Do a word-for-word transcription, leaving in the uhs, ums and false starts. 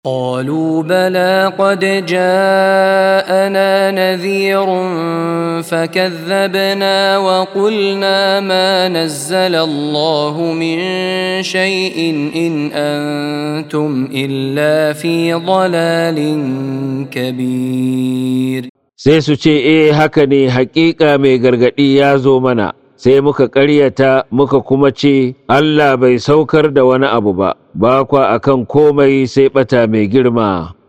قالوا بلى قد جاءنا نذير فكذبنا وقلنا ما نزل الله من شيء إن أنتم إلا في ضلال كبير. sai su ce eh haka ne, haƙiƙa mai gargaɗi ya zo mana, sai muka ƙaryata muka kuma ce Allah bai saukar da wani abu ba, ba kwa akan komai sai ɓata mai girma.